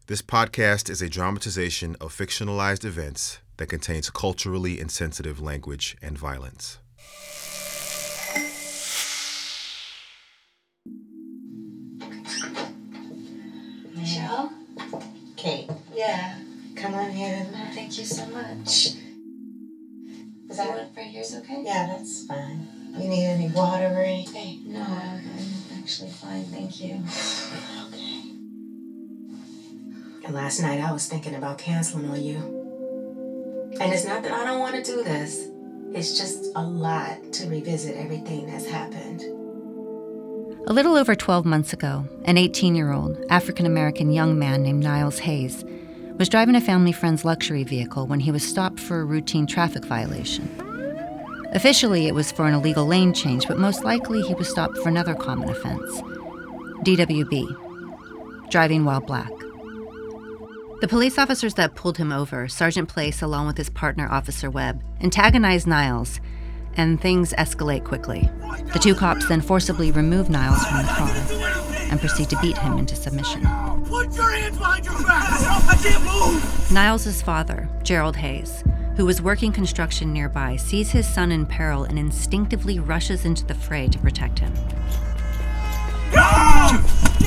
This podcast is a dramatization of fictionalized events that contains culturally insensitive language and violence. Michelle? Kate. Yeah. Come on in. Oh, thank you so much. Is that right here's okay? Yeah, that's fine. You need any water or anything? No, I'm actually fine, thank you. Okay. And last night I was thinking about canceling on you. And it's not that I don't want to do this. It's just a lot to revisit everything that's happened. A little over 12 months ago, an 18-year-old African-American young man named Niles Hayes was driving a family friend's luxury vehicle when he was stopped for a routine traffic violation. Officially, it was for an illegal lane change, but most likely he was stopped for another common offense, DWB, driving while black. The police officers that pulled him over, Sergeant Place along with his partner Officer Webb, antagonized Niles, and things escalate quickly. The two cops then forcibly remove Niles from the car and proceed to beat him into submission. Put your hands behind your back! I can't move! Niles' father, Gerald Hayes, who was working construction nearby, sees his son in peril and instinctively rushes into the fray to protect him. Go!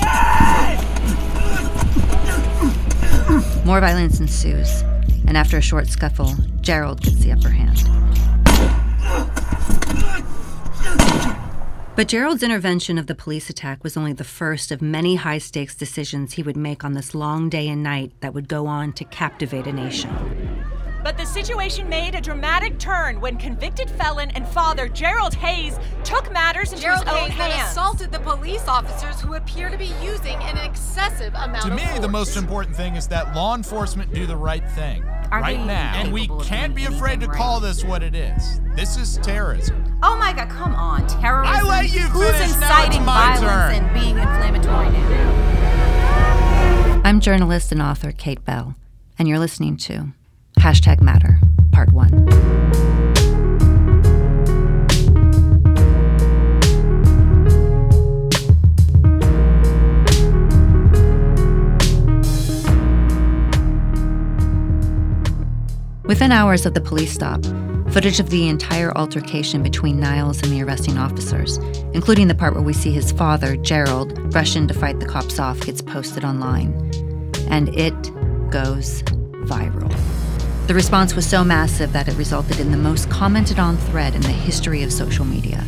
More violence ensues, and after a short scuffle, Gerald gets the upper hand. But Gerald's intervention of the police attack was only the first of many high-stakes decisions he would make on this long day and night that would go on to captivate a nation. But the situation made a dramatic turn when convicted felon and father Gerald Hayes took matters into his own hands. Hayes then assaulted the police officers who appear to be using an excessive amount of force. To me, the most important thing is that law enforcement do the right thing right now. And we can't be afraid to call this what it is. This is terrorism. Oh my God, come on, terrorism? I let you Who's finish, inciting now it's my violence turn. and being inflammatory now? I'm journalist and author Kate Bell, and you're listening to #Matter, Part 1. Within hours of the police stop, footage of the entire altercation between Niles and the arresting officers, including the part where we see his father, Gerald, rush in to fight the cops off, gets posted online. And it goes viral. The response was so massive that it resulted in the most commented on thread in the history of social media.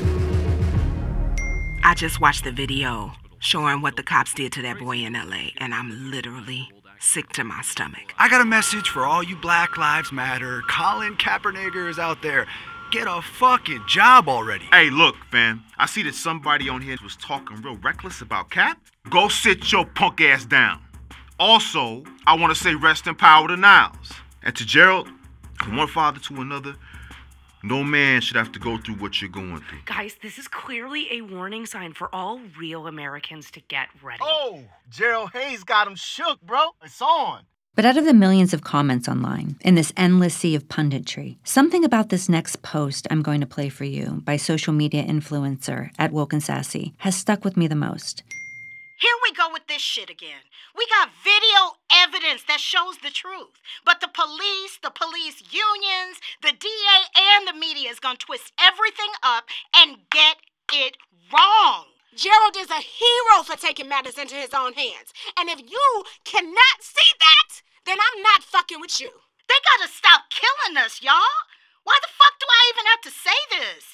I just watched the video showing what the cops did to that boy in LA, and I'm literally sick to my stomach. I got a message for all you Black Lives Matter, Colin Kaepernickers out there. Get a fucking job already. Hey, look, fam. I see that somebody on here was talking real reckless about Cap. Go sit your punk ass down. Also, I want to say rest in power to Niles. And to Gerald, from one father to another, no man should have to go through what you're going through. Guys, this is clearly a warning sign for all real Americans to get ready. Oh, Gerald Hayes got him shook, bro. It's on. But out of the millions of comments online, in this endless sea of punditry, something about this next post I'm going to play for you by social media influencer @WokeandSassy has stuck with me the most. Here we go with this shit again. We got video evidence that shows the truth. But the police unions, the DA, and the media is gonna twist everything up and get it wrong. Gerald is a hero for taking matters into his own hands. And if you cannot see that, then I'm not fucking with you. They gotta stop killing us, y'all. Why the fuck do I even have to say this?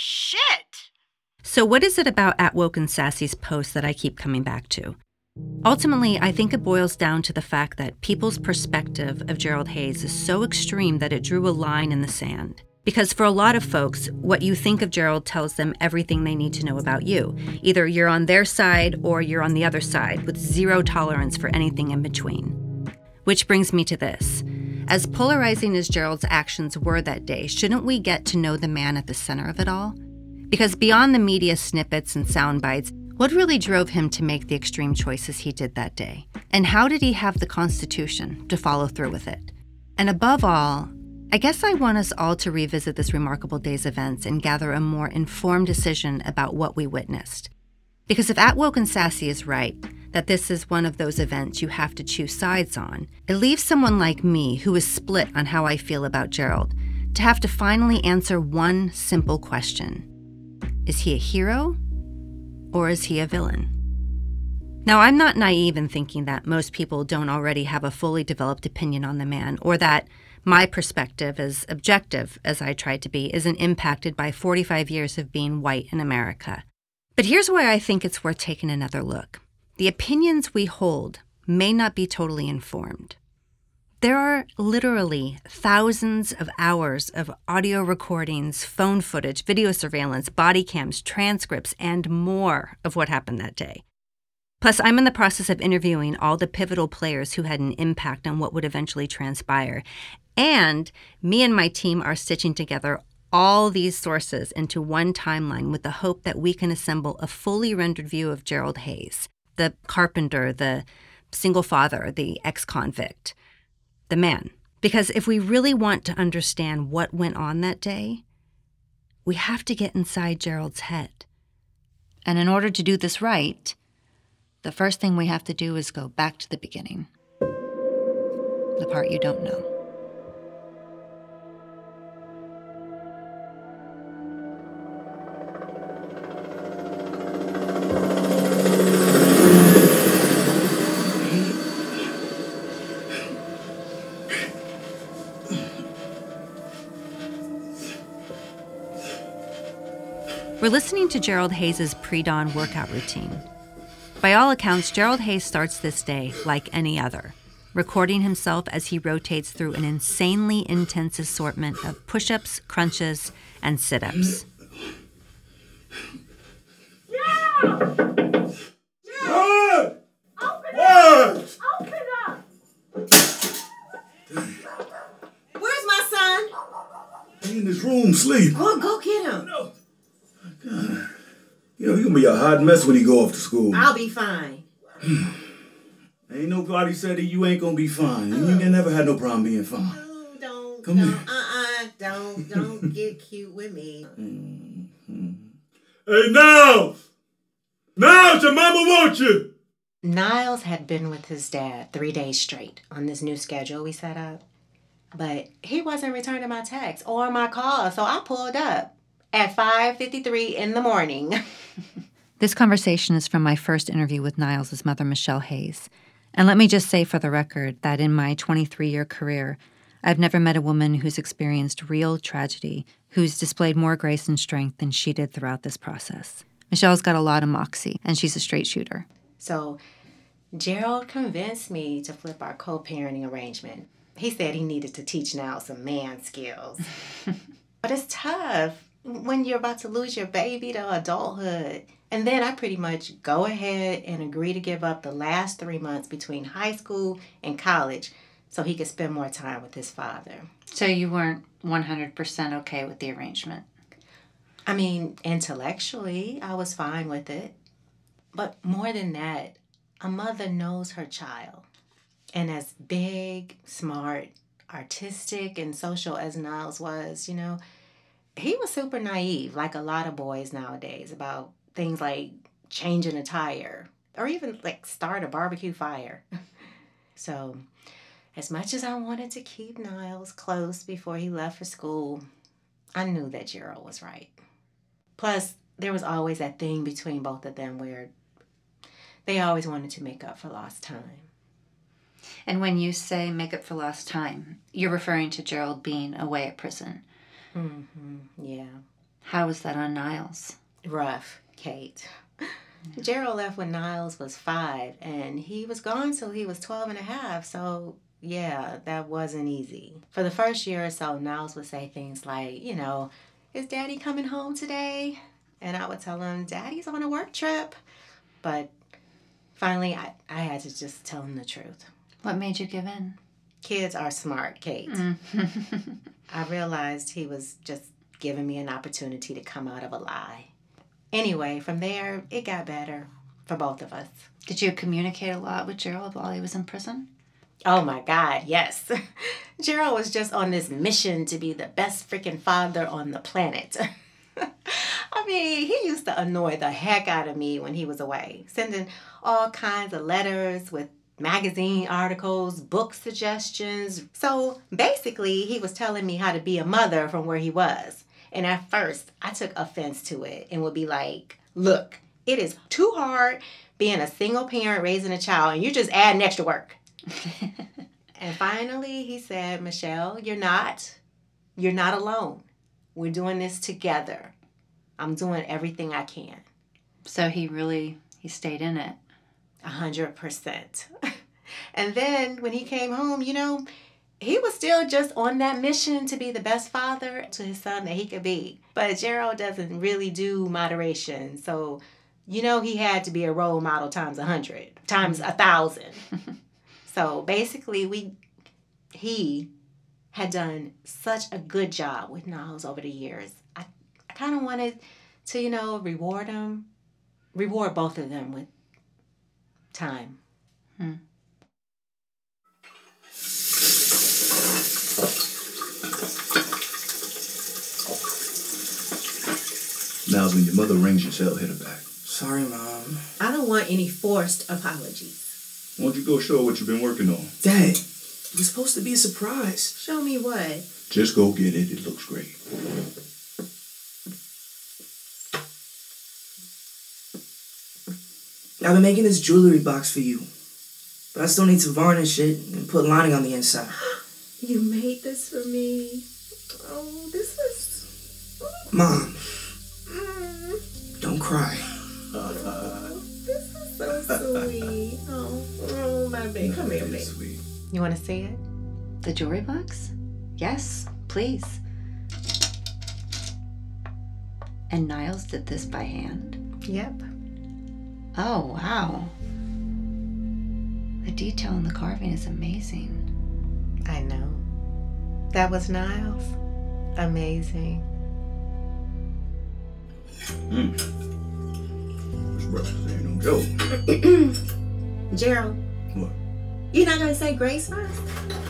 Shit. So what is it about @WokeandSassy's post that I keep coming back to? Ultimately, I think it boils down to the fact that people's perspective of Gerald Hayes is so extreme that it drew a line in the sand. Because for a lot of folks, what you think of Gerald tells them everything they need to know about you. Either you're on their side or you're on the other side, with zero tolerance for anything in between. Which brings me to this. As polarizing as Gerald's actions were that day, shouldn't we get to know the man at the center of it all? Because beyond the media snippets and sound bites, what really drove him to make the extreme choices he did that day? And how did he have the constitution to follow through with it? And above all, I guess I want us all to revisit this remarkable day's events and gather a more informed decision about what we witnessed. Because if @WokeandSassy is right, that this is one of those events you have to choose sides on, it leaves someone like me, who is split on how I feel about Gerald, to have to finally answer one simple question. Is he a hero, or is he a villain? Now, I'm not naive in thinking that most people don't already have a fully developed opinion on the man, or that my perspective, as objective as I try to be, isn't impacted by 45 years of being white in America. But here's why I think it's worth taking another look. The opinions we hold may not be totally informed. There are literally thousands of hours of audio recordings, phone footage, video surveillance, body cams, transcripts, and more of what happened that day. Plus, I'm in the process of interviewing all the pivotal players who had an impact on what would eventually transpire. And me and my team are stitching together all these sources into one timeline with the hope that we can assemble a fully rendered view of Gerald Hayes, the carpenter, the single father, the ex-convict, the man. Because if we really want to understand what went on that day, we have to get inside Gerald's head. And in order to do this right, the first thing we have to do is go back to the beginning. The part you don't know. We're listening to Gerald Hayes' pre-dawn workout routine. By all accounts, Gerald Hayes starts this day like any other, recording himself as he rotates through an insanely intense assortment of push-ups, crunches, and sit-ups. Gerald! Open up! Open up! Where's my son? He in this room sleep. Go get him. No. God. You know, he gonna be a hot mess when he go off to school. I'll be fine. Ain't nobody said that you ain't gonna be fine. You ain't never had no problem being fine. Don't. Come here. Don't get cute with me. Hey, Niles! Niles, your mama wants you! Niles had been with his dad 3 days straight on this new schedule we set up. But he wasn't returning my texts or my calls, so I pulled up at 5:53 in the morning. This conversation is from my first interview with Niles' mother, Michelle Hayes. And let me just say for the record that in my 23-year career, I've never met a woman who's experienced real tragedy, who's displayed more grace and strength than she did throughout this process. Michelle's got a lot of moxie, and she's a straight shooter. So Gerald convinced me to flip our co-parenting arrangement. He said he needed to teach Niles some man skills. But it's tough when you're about to lose your baby to adulthood. And then I pretty much go ahead and agree to give up the last 3 months between high school and college so he could spend more time with his father. So you weren't 100% okay with the arrangement? I mean, intellectually, I was fine with it. But more than that, a mother knows her child. And as big, smart, artistic, and social as Niles was, you know, he was super naive, like a lot of boys nowadays, about things like changing a tire or even like start a barbecue fire. So as much as I wanted to keep Niles close before he left for school, I knew that Gerald was right. Plus, there was always that thing between both of them where they always wanted to make up for lost time. And when you say make up for lost time, you're referring to Gerald being away at prison. Yeah. How was that on Niles? Rough, Kate. Gerald left when Niles was 5, and he was gone till he was 12 and a half, so yeah, that wasn't easy. For the first year or so, Niles would say things like, you know, is Daddy coming home today? And I would tell him, Daddy's on a work trip. But finally, I had to just tell him the truth. What made you give in? Kids are smart, Kate. I realized he was just giving me an opportunity to come out of a lie. Anyway, from there, it got better for both of us. Did you communicate a lot with Gerald while he was in prison? Oh my God, yes. Gerald was just on this mission to be the best freaking father on the planet. I mean, he used to annoy the heck out of me when he was away, sending all kinds of letters with magazine articles, book suggestions. So basically, he was telling me how to be a mother from where he was. And at first, I took offense to it and would be like, look, it is too hard being a single parent raising a child, and you're just adding extra work. And finally, he said, Michelle, you're not alone. We're doing this together. I'm doing everything I can. So he stayed in it. 100%. And then when he came home, he was still just on that mission to be the best father to his son that he could be. But Gerald doesn't really do moderation. So, he had to be a role model times 100, times 1,000. So basically, he had done such a good job with Niles over the years. I kind of wanted to, reward both of them with time. Niles, when your mother rings your cell, hit her back. Sorry, Mom. I don't want any forced apologies. Why don't you go show her what you've been working on? Dad, it was supposed to be a surprise. Show me what? Just go get it. It looks great. I've been making this jewelry box for you. But I still need to varnish it and put lining on the inside. You made this for me. Oh, this is... Mom, don't cry. This is so sweet. Oh, my baby. Come here, baby. Sweet. You want to see it? The jewelry box? Yes, please. And Niles did this by hand? Yep. Oh, wow. The detail in the carving is amazing. I know. That was Niles. Amazing. This breakfast ain't no joke. Gerald. What? You're not going to say grace first?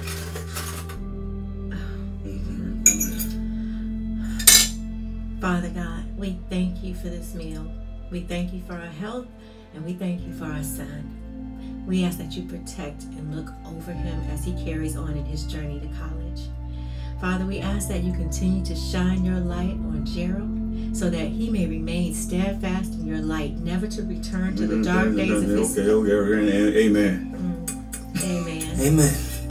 Father God, we thank you for this meal. We thank you for our health, and we thank you for our son. We ask that you protect and look over him as he carries on in his journey to college. Father, we ask that you continue to shine your light on Gerald so that he may remain steadfast in your light, never to return to the dark days of his life. Okay. Amen. Amen. Amen.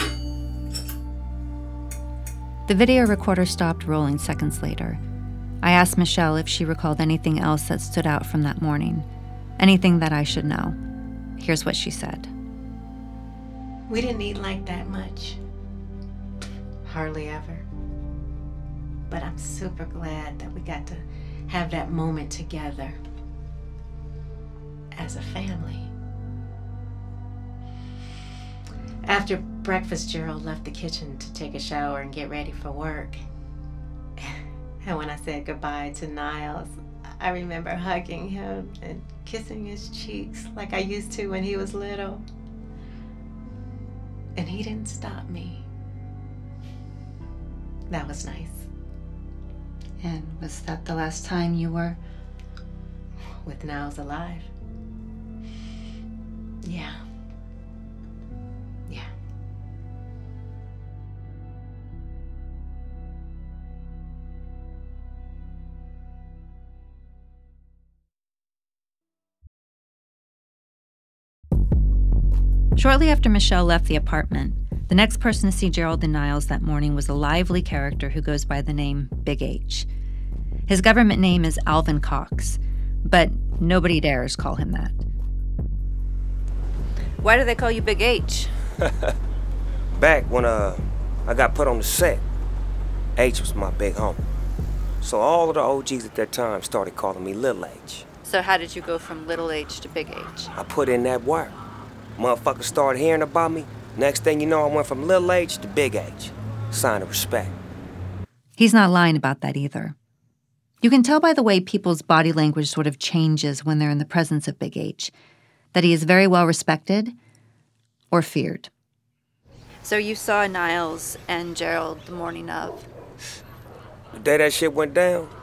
The video recorder stopped rolling seconds later. I asked Michelle if she recalled anything else that stood out from that morning, anything that I should know. Here's what she said. We didn't eat like that much. Hardly ever. But I'm super glad that we got to have that moment together as a family. After breakfast, Gerald left the kitchen to take a shower and get ready for work. And when I said goodbye to Niles, I remember hugging him and kissing his cheeks like I used to when he was little. And he didn't stop me. That was nice. And was that the last time you were with Niles alive? Yeah. Yeah. Shortly after Michelle left the apartment, the next person to see Gerald and Niles that morning was a lively character who goes by the name Big H. His government name is Alvin Cox, but nobody dares call him that. Why do they call you Big H? Back when I got put on the set, H was my big homie. So all of the OGs at that time started calling me Lil H. So how did you go from Little H to Big H? I put in that work. Motherfuckers started hearing about me. Next thing you know, I went from Lil H to Big H. Sign of respect. He's not lying about that either. You can tell by the way people's body language sort of changes when they're in the presence of Big H, that he is very well respected or feared. So you saw Niles and Gerald the morning of? The day that shit went down?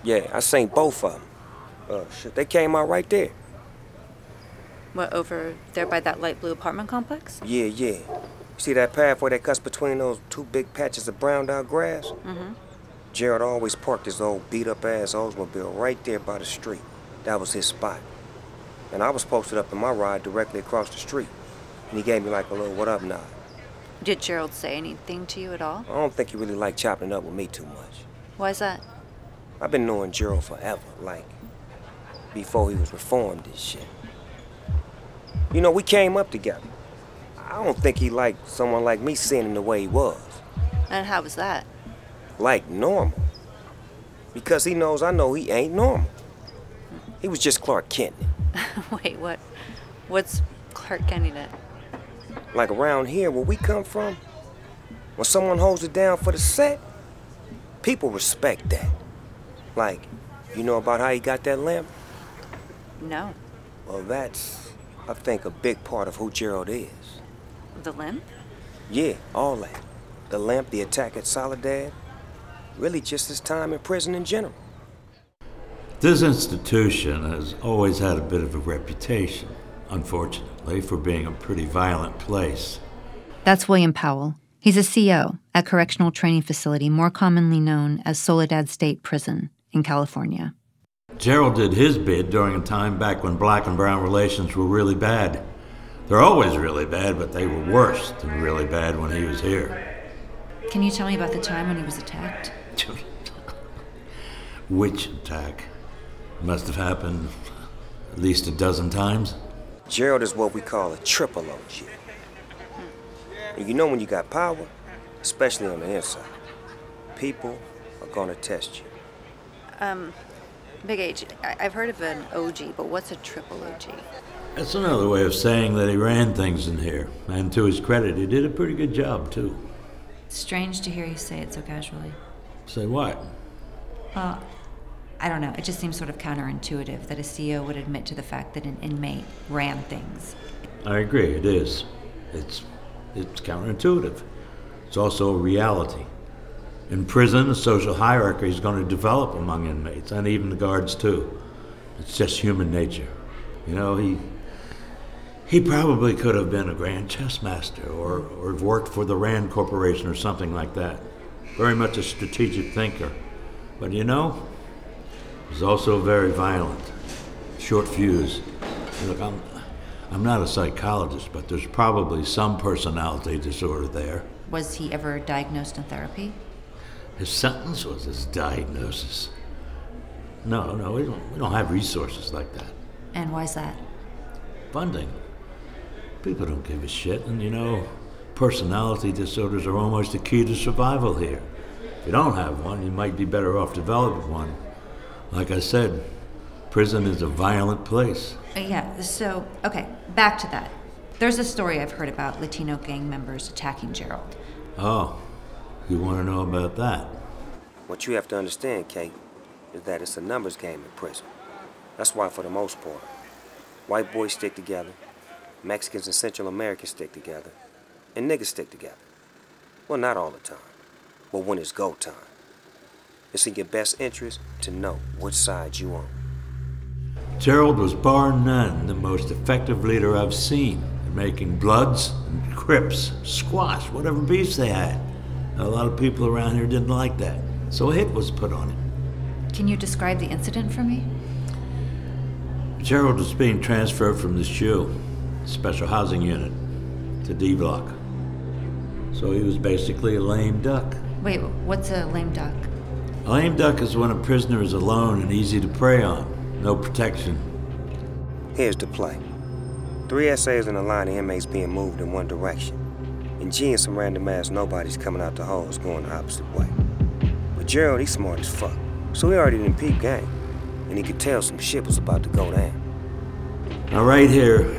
Yeah, I seen both of them. Shit, they came out right there. What, over there by that light blue apartment complex? Yeah. You see that pathway that cuts between those two big patches of browned out grass? Mm-hmm. Gerald always parked his old beat-up-ass Oldsmobile right there by the street. That was his spot. And I was posted up in my ride directly across the street. And he gave me like a little what up nod. Did Gerald say anything to you at all? I don't think he really liked chopping it up with me too much. Why's that? I've been knowing Gerald forever, like, before he was reformed and shit. You know, we came up together. I don't think he liked someone like me seeing him the way he was. And how was that? Like normal. Because he knows I know he ain't normal. He was just Clark Kent. Wait, what? What's Clark Kenting it? Like around here where we come from, when someone holds it down for the set, people respect that. Like, you know about how he got that limp? No. Well, that's, I think, a big part of who Gerald is. The limp? Yeah, all that. The limp, the attack at Soledad. Really just his time in prison in general. This institution has always had a bit of a reputation, unfortunately, for being a pretty violent place. That's William Powell. He's a CO at Correctional Training Facility, more commonly known as Soledad State Prison in California. Gerald did his bid during a time back when black and brown relations were really bad. They're always really bad, but they were worse than really bad when he was here. Can you tell me about the time when he was attacked? Which attack? Must have happened at least a dozen times. Gerald is what we call a triple OG. And you know when you got power, especially on the inside, people are gonna test you. Big H, I've heard of an OG, but what's a triple OG? That's another way of saying that he ran things in here. And to his credit, he did a pretty good job, too. Strange to hear you say it so casually. Say what? Well, I don't know. It just seems sort of counterintuitive that a CEO would admit to the fact that an inmate ran things. I agree, it is. It's counterintuitive. It's also a reality. In prison, the social hierarchy is going to develop among inmates, and even the guards, too. It's just human nature. You know, he probably could have been a grand chess master or worked for the Rand Corporation or something like that. Very much a strategic thinker. But you know, he's also very violent. Short fuse. Look, I'm not a psychologist, but there's probably some personality disorder there. Was he ever diagnosed in therapy? His sentence was his diagnosis. No, we don't have resources like that. And why's that? Funding. People don't give a shit, and you know, personality disorders are almost the key to survival here. If you don't have one, you might be better off developing one. Like I said, prison is a violent place. Yeah, so, okay, back to that. There's a story I've heard about Latino gang members attacking Gerald. Oh, you want to know about that? What you have to understand, Kate, is that it's a numbers game in prison. That's why, for the most part, white boys stick together, Mexicans and Central Americans stick together, and niggas stick together. Well, not all the time, but when it's go time. It's in your best interest to know which side you on. Gerald was bar none the most effective leader I've seen in making Bloods and Crips squash whatever beefs they had. A lot of people around here didn't like that, so a hit was put on him. Can you describe the incident for me? Gerald was being transferred from the SHU, Special Housing Unit, to D Block. So he was basically a lame duck. Wait, what's a lame duck? A lame duck is when a prisoner is alone and easy to prey on. No protection. Here's the play. 3 essays in a line of inmates being moved in one direction. And G and some random ass nobodies coming out the holes going the opposite way. But Gerald, he's smart as fuck. So he already didn't peep game. And he could tell some shit was about to go down. Now right here,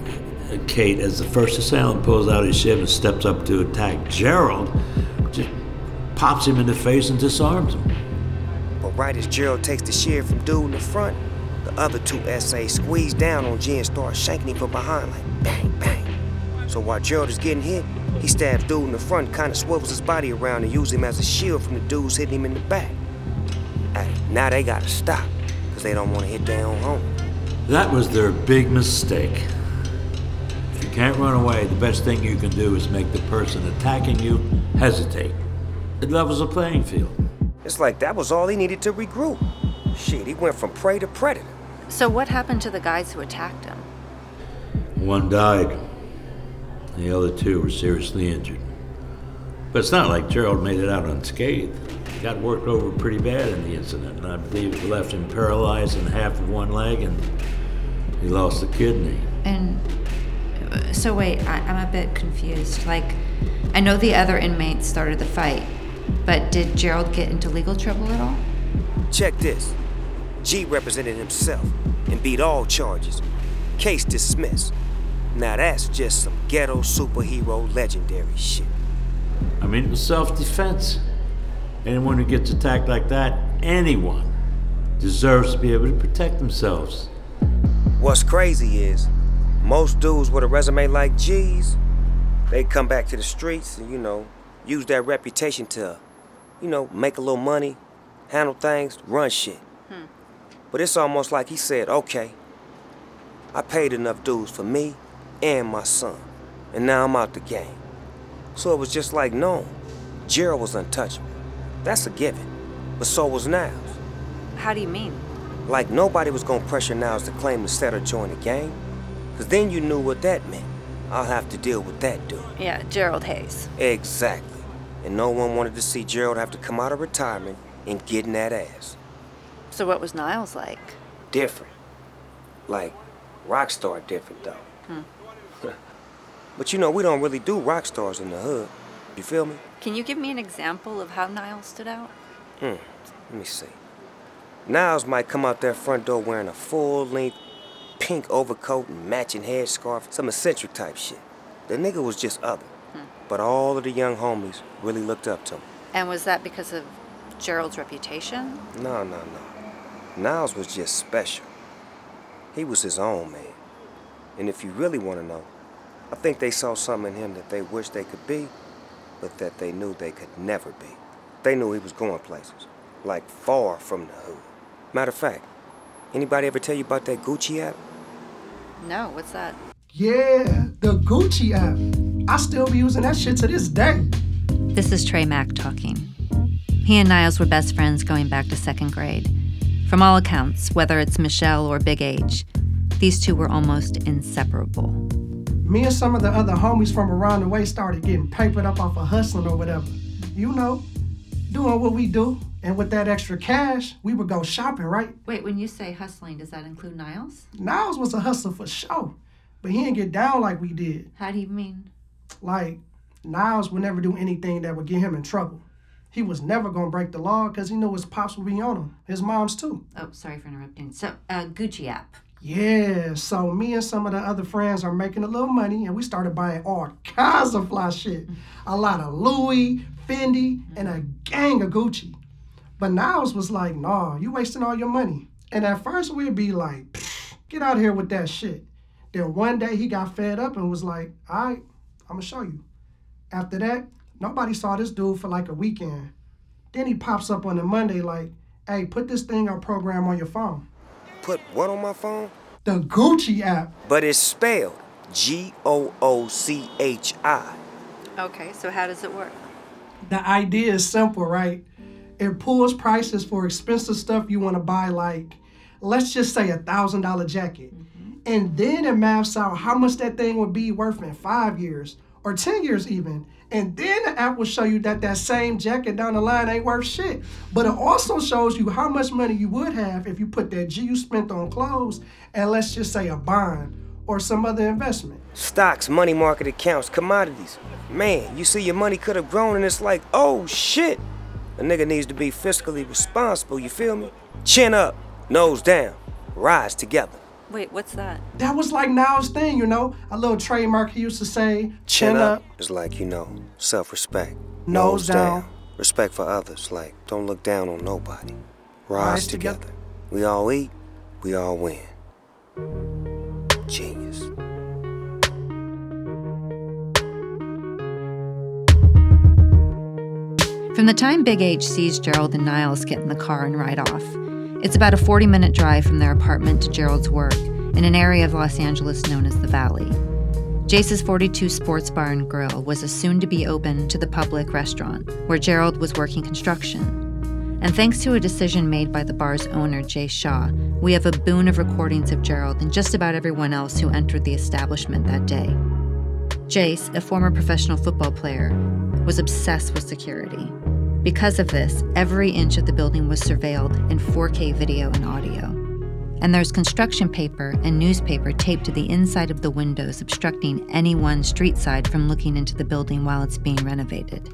Kate, as the first assailant pulls out his ship and steps up to attack Gerald, just pops him in the face and disarms him. But right as Gerald takes the shear from dude in the front, the other 2 essays squeeze down on G and start shanking him from behind like bang, bang. So while Gerald is getting hit, he stabs dude in the front, kind of swivels his body around and uses him as a shield from the dudes hitting him in the back. Hey, now they gotta stop, because they don't want to hit their own home. That was their big mistake. If you can't run away, the best thing you can do is make the person attacking you hesitate. It levels the playing field. It's like that was all he needed to regroup. Shit, he went from prey to predator. So what happened to the guys who attacked him? One died. The other two were seriously injured. But it's not like Gerald made it out unscathed. He got worked over pretty bad in the incident, and I believe it left him paralyzed in half of one leg, and he lost a kidney. And so wait, I'm a bit confused. Like, I know the other inmates started the fight, but did Gerald get into legal trouble at all? Check this. G represented himself and beat all charges. Case dismissed. Now that's just some ghetto superhero legendary shit. I mean, it was self-defense. Anyone who gets attacked like that, anyone, deserves to be able to protect themselves. What's crazy is, most dudes with a resume like G's, they come back to the streets and, use their reputation to, make a little money, handle things, run shit. But it's almost like he said, okay, I paid enough dues for me and my son, and now I'm out the game. So it was just like, no, Gerald was untouchable. That's a given. But so was Niles. How do you mean? Like nobody was gonna pressure Niles to claim to set or join the gang. Cause then you knew what that meant. I'll have to deal with that dude. Yeah, Gerald Hayes. Exactly. And no one wanted to see Gerald have to come out of retirement and get in that ass. So what was Niles like? Different. Like, rock star different though. But we don't really do rock stars in the hood. You feel me? Can you give me an example of how Niles stood out? Let me see. Niles might come out that front door wearing a full-length pink overcoat and matching headscarf, some eccentric type shit. The nigga was just other. But all of the young homies really looked up to him. And was that because of Gerald's reputation? No. Niles was just special. He was his own man. And if you really want to know, I think they saw something in him that they wished they could be, but that they knew they could never be. They knew he was going places, like far from the hood. Matter of fact, anybody ever tell you about that Gucci app? No, what's that? Yeah, the Gucci app. I still be using that shit to this day. This is Trey Mack talking. He and Niles were best friends going back to second grade. From all accounts, whether it's Michelle or Big H, these two were almost inseparable. Me and some of the other homies from around the way started getting papered up off of hustling or whatever. Doing what we do. And with that extra cash, we would go shopping, right? Wait, when you say hustling, does that include Niles? Niles was a hustler for sure, but he didn't get down like we did. How do you mean? Like, Niles would never do anything that would get him in trouble. He was never gonna break the law because he knew his pops would be on him. His mom's too. Oh, sorry for interrupting. So, Gucci app. Yeah, so me and some of the other friends are making a little money and we started buying all kinds of fly shit. A lot of Louis, Fendi, and a gang of Gucci. But Niles was like, nah, you wasting all your money. And at first we'd be like, get out of here with that shit. Then one day he got fed up and was like, all right, I'm gonna show you. After that, nobody saw this dude for like a weekend. Then he pops up on a Monday like, hey, put this thing or program on your phone. Put what on my phone? The Gucci app. But it's spelled Goochi. Okay, so how does it work? The idea is simple, right? It pulls prices for expensive stuff you want to buy, like, let's just say $1,000 jacket. And then it maps out how much that thing would be worth in 5 years or 10 years even. And then the app will show you that same jacket down the line ain't worth shit. But it also shows you how much money you would have if you put that G you spent on clothes and let's just say a bond or some other investment. Stocks, money market accounts, commodities. Man, you see your money could have grown and it's like, oh shit. A nigga needs to be fiscally responsible, you feel me? Chin up, nose down, rise together. Wait, what's that? That was like Niles' thing, a little trademark he used to say. Chin up is like, self-respect. Nose down. Respect for others, like, don't look down on nobody. Rise together. We all eat, we all win. Genius. From the time Big H sees Gerald and Niles get in the car and ride off, it's about a 40-minute drive from their apartment to Gerald's work in an area of Los Angeles known as the Valley. Jace's 42 Sports Bar and Grill was a soon-to-be-open to the public restaurant where Gerald was working construction. And thanks to a decision made by the bar's owner, Jace Shaw, we have a boon of recordings of Gerald and just about everyone else who entered the establishment that day. Jace, a former professional football player, was obsessed with security. Because of this, every inch of the building was surveilled in 4K video and audio. And there's construction paper and newspaper taped to the inside of the windows, obstructing anyone street side from looking into the building while it's being renovated.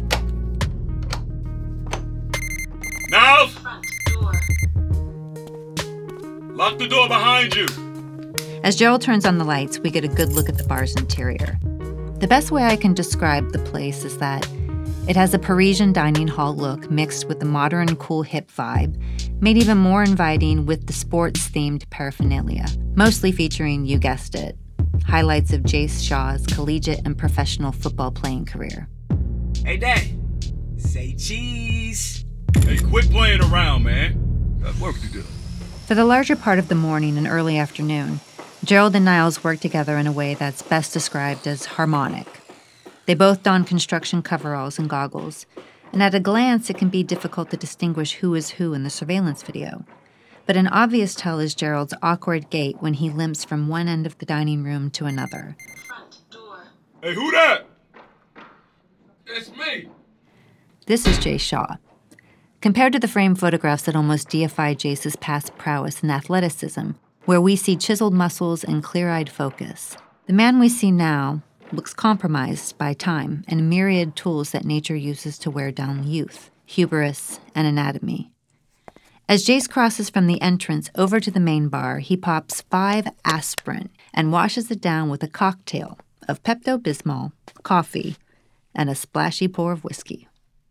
Niles! Lock the door behind you. As Gerald turns on the lights, we get a good look at the bar's interior. The best way I can describe the place is that it has a Parisian dining hall look mixed with the modern, cool, hip vibe, made even more inviting with the sports-themed paraphernalia, mostly featuring, you guessed it, highlights of Jace Shaw's collegiate and professional football playing career. Hey, Dad. Say cheese. Hey, quit playing around, man. Got work to do. For the larger part of the morning and early afternoon, Gerald and Niles work together in a way that's best described as harmonic. They both don construction coveralls and goggles, and at a glance it can be difficult to distinguish who is who in the surveillance video. But an obvious tell is Gerald's awkward gait when he limps from one end of the dining room to another. Hey, who that? It's me. This is Jace Shaw. Compared to the framed photographs that almost deify Jace's past prowess and athleticism, where we see chiseled muscles and clear-eyed focus, the man we see now looks compromised by time and myriad tools that nature uses to wear down youth, hubris, and anatomy. As Jace crosses from the entrance over to the main bar, he pops 5 aspirin and washes it down with a cocktail of Pepto-Bismol, coffee, and a splashy pour of whiskey.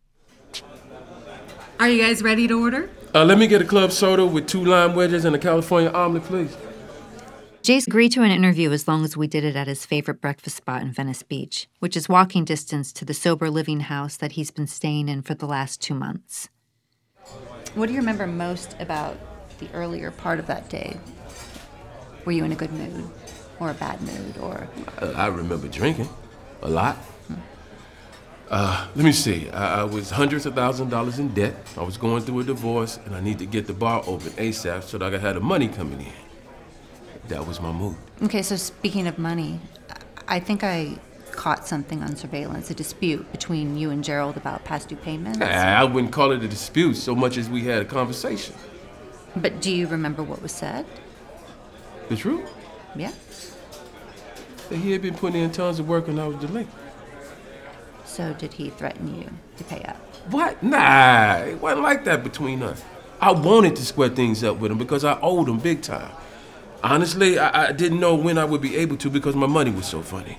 Are you guys ready to order? Let me get a club soda with 2 lime wedges and a California omelet, please. Jace agreed to an interview as long as we did it at his favorite breakfast spot in Venice Beach, which is walking distance to the sober living house that he's been staying in for the last 2 months. What do you remember most about the earlier part of that day? Were you in a good mood or a bad mood or? I remember drinking a lot. Let me see. I was hundreds of thousands of dollars in debt. I was going through a divorce, and I need to get the bar open ASAP so that I had the money coming in. That was my mood. Okay, so speaking of money, I think I caught something on surveillance, a dispute between you and Gerald about past due payments. I wouldn't call it a dispute so much as we had a conversation. But do you remember what was said? The truth? Yeah. That he had been putting in tons of work and I was delinquent. So did he threaten you to pay up? What? Nah, it wasn't like that between us. I wanted to square things up with him because I owed him big time. Honestly, I didn't know when I would be able to because my money was so funny.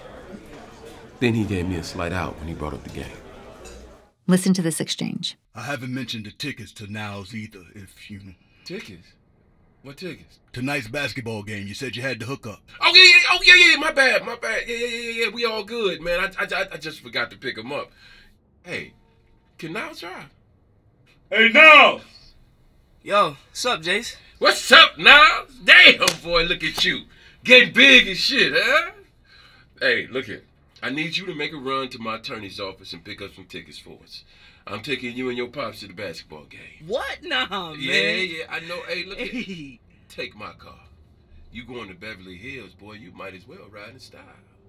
Then he gave me a slight out when he brought up the game. Listen to this exchange. I haven't mentioned the tickets to Niles either, if you... Tickets? What tickets? Tonight's basketball game. You said you had to hook up. Oh, yeah, my bad. Yeah, we all good, man. I just forgot to pick him up. Hey, can Niles drive? Hey, Niles! Yo, what's up, Jace? What's up, Niles? Damn, boy, look at you. Getting big as shit, huh? Hey, look here. I need you to make a run to my attorney's office and pick up some tickets for us. I'm taking you and your pops to the basketball game. What? Nah, man. Yeah, I know. Hey, look here. Take my car. You going to Beverly Hills, boy, you might as well ride in style.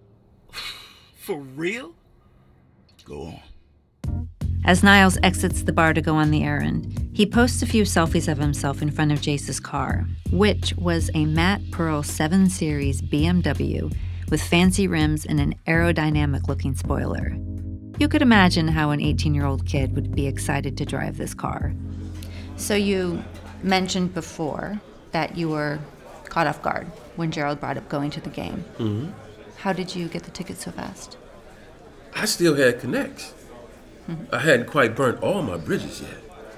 For real? Go on. As Niles exits the bar to go on the errand, he posts a few selfies of himself in front of Jace's car, which was a matte pearl 7 Series BMW with fancy rims and an aerodynamic-looking spoiler. You could imagine how an 18-year-old kid would be excited to drive this car. So you mentioned before that you were caught off guard when Gerald brought up going to the game. Mm-hmm. How did you get the tickets so fast? I still had connects. I hadn't quite burnt all my bridges yet.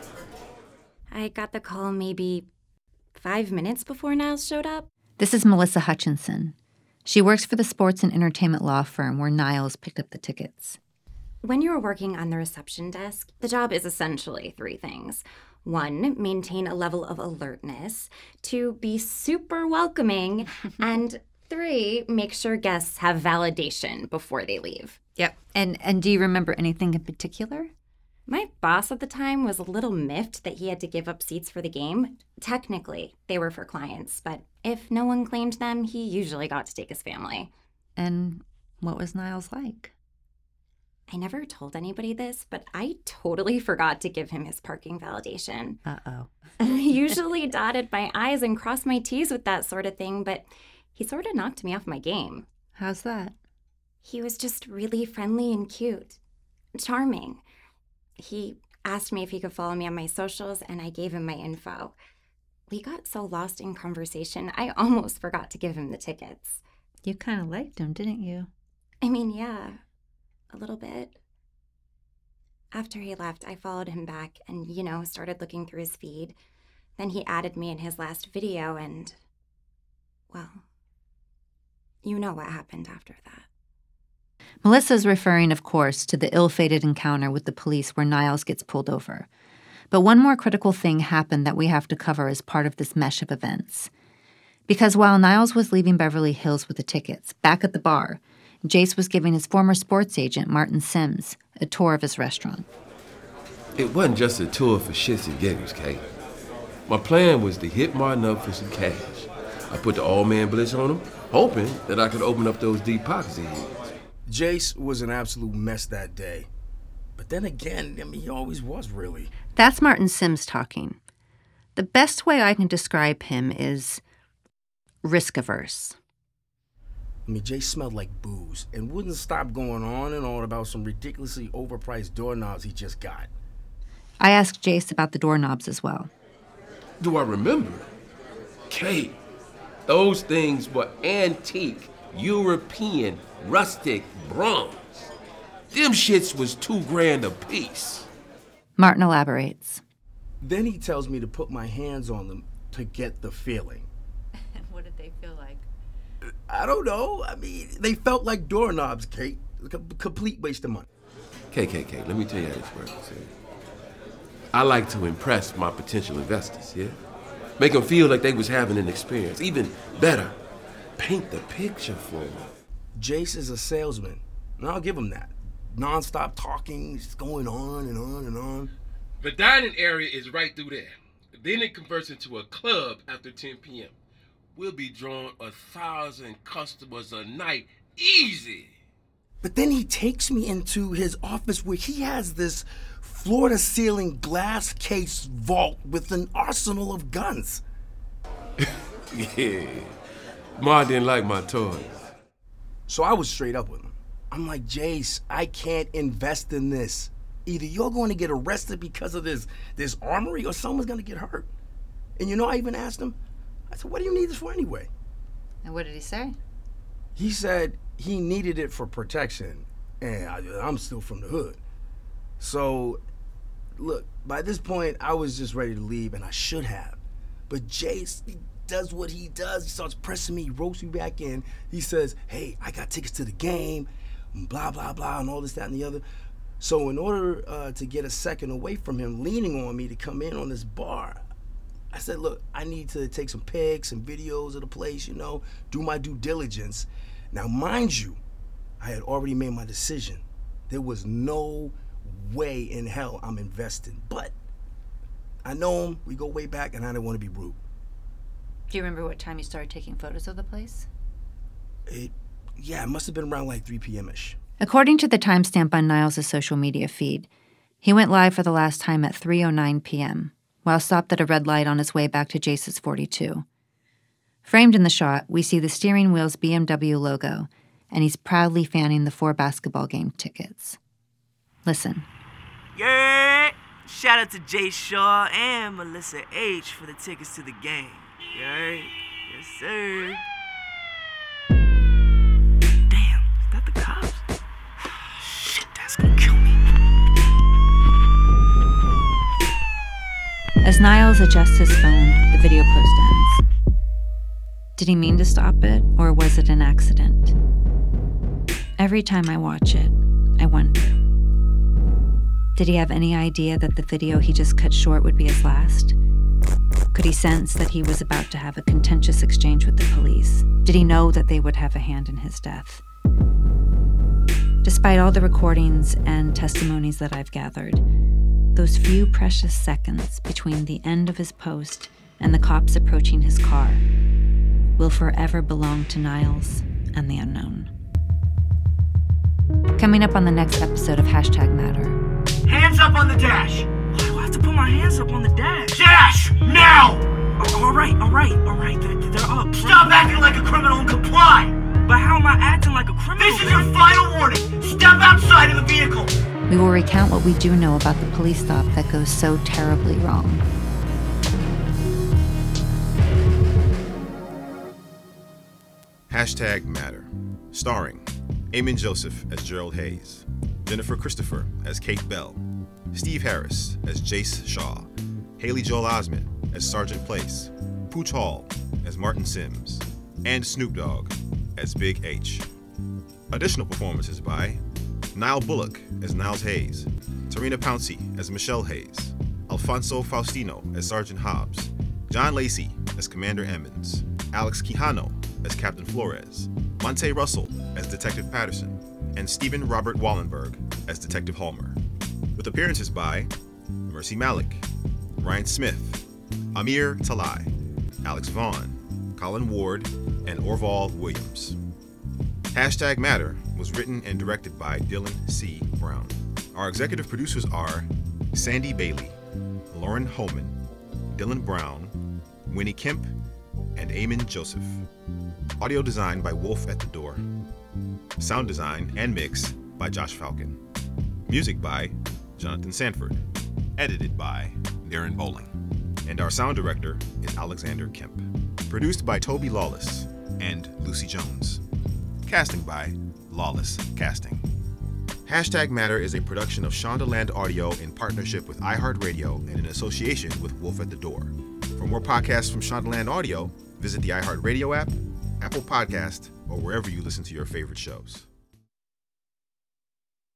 I got the call maybe 5 minutes before Niles showed up. This is Melissa Hutchinson. She works for the sports and entertainment law firm where Niles picked up the tickets. When you're working on the reception desk, the job is essentially 3 things. 1, maintain a level of alertness. 2, be super welcoming. And 3, make sure guests have validation before they leave. Yep. And do you remember anything in particular? My boss at the time was a little miffed that he had to give up seats for the game. Technically, they were for clients, but if no one claimed them, he usually got to take his family. And what was Niles like? I never told anybody this, but I totally forgot to give him his parking validation. Uh-oh. I usually dotted my I's and crossed my T's with that sort of thing, but he sort of knocked me off my game. How's that? He was just really friendly and cute. Charming. He asked me if he could follow me on my socials, and I gave him my info. We got so lost in conversation, I almost forgot to give him the tickets. You kind of liked him, didn't you? I mean, yeah, a little bit. After he left, I followed him back and, started looking through his feed. Then he added me in his last video and, well, you know what happened after that. Melissa's referring, of course, to the ill-fated encounter with the police where Niles gets pulled over. But one more critical thing happened that we have to cover as part of this mesh of events. Because while Niles was leaving Beverly Hills with the tickets, back at the bar, Jace was giving his former sports agent, Martin Sims, a tour of his restaurant. It wasn't just a tour for shits and giggles, Kate. My plan was to hit Martin up for some cash. I put the all-man blitz on him, hoping that I could open up those deep pockets of his. Jace was an absolute mess that day. But then again, he always was, really. That's Martin Sims talking. The best way I can describe him is risk-averse. Jace smelled like booze and wouldn't stop going on and on about some ridiculously overpriced doorknobs he just got. I asked Jace about the doorknobs as well. Do I remember? Kate, those things were antique, European, rustic bronze. Them shits was $2,000 a piece. Martin elaborates. Then he tells me to put my hands on them to get the feeling. What did they feel like? I don't know. They felt like doorknobs, Kate. Complete waste of money. Kate, let me tell you how this works. I like to impress my potential investors, yeah? Make them feel like they was having an experience. Even better, paint the picture for them. Jace is a salesman, and I'll give him that. Non-stop talking, just going on and on and on. The dining area is right through there. Then it converts into a club after 10 p.m. We'll be drawing 1,000 customers a night, easy. But then he takes me into his office where he has this floor-to-ceiling glass case vault with an arsenal of guns. Yeah, Ma didn't like my toys. So I was straight up with him. I'm like, Jace, I can't invest in this. Either you're going to get arrested because of this armory or someone's going to get hurt. And I even asked him, I said, what do you need this for anyway? And what did he say? He said he needed it for protection, and I'm still from the hood. So, look, by this point, I was just ready to leave, and I should have. But Jace, he does what he does. He starts pressing me, he ropes me back in. He says, hey, I got tickets to the game, blah, blah, blah, and all this, that, and the other. So in order to get a second away from him leaning on me to come in on this bar, I said, look, I need to take some pics and videos of the place, do my due diligence. Now, mind you, I had already made my decision. There was no way in hell I'm investing. But I know him, we go way back, and I didn't want to be rude. Do you remember what time you started taking photos of the place? It must have been around like 3 p.m.-ish. According to the timestamp on Niles' social media feed, he went live for the last time at 3:09 p.m., while stopped at a red light on his way back to Jace's 42. Framed in the shot, we see the steering wheel's BMW logo, and he's proudly fanning the 4 basketball game tickets. Listen. Yeah! Shout out to Jay Shaw and Melissa H. for the tickets to the game. Yeah? Yes, sir. Damn, is that the cops? Shit, that's gonna kill me. As Niles adjusts his phone, the video post ends. Did he mean to stop it, or was it an accident? Every time I watch it, I wonder, Did he have any idea that the video he just cut short would be his last? Could he sense that he was about to have a contentious exchange with the police? Did he know that they would have a hand in his death? Despite all the recordings and testimonies that I've gathered, those few precious seconds between the end of his post and the cops approaching his car will forever belong to Niles and the unknown. Coming up on the next episode of #Matter. Hands up on the dash! Why do I have to put my hands up on the dash? Dash! Now! All right. They're up. Stop acting like a criminal and comply! But how am I acting like a criminal? This is your final warning! Step outside of the vehicle! We will recount what we do know about the police stop that goes so terribly wrong. #Matter, starring Eamon Joseph as Gerald Hayes, Jennifer Christopher as Kate Bell, Steve Harris as Jace Shaw, Haley Joel Osment as Sergeant Place, Pooch Hall as Martin Sims, and Snoop Dogg as Big H. Additional performances by Niall Bullock as Niles Hayes, Tarina Pouncey as Michelle Hayes, Alfonso Faustino as Sergeant Hobbs, John Lacey as Commander Emmons, Alex Quijano as Captain Flores, Monte Russell as Detective Patterson, and Stephen Robert Wallenberg as Detective Hallmer. With appearances by Mercy Malik, Ryan Smith, Amir Talai, Alex Vaughn, Colin Ward, and Orval Williams. #Matter was written and directed by Dylan C. Brown. Our executive producers are Sandy Bailey, Lauren Holman, Dylan Brown, Winnie Kemp, and Eamon Joseph. Audio design by Wolf at the Door. Sound design and mix by Josh Falcon. Music by Jonathan Sanford. Edited by Darren Bowling. And our sound director is Alexander Kemp. Produced by Toby Lawless and Lucy Jones. Casting by Lawless Casting. #Matter is a production of Shondaland Audio in partnership with iHeartRadio and in association with Wolf at the Door. For more podcasts from Shondaland Audio, visit the iHeartRadio app, Apple Podcast, or wherever you listen to your favorite shows.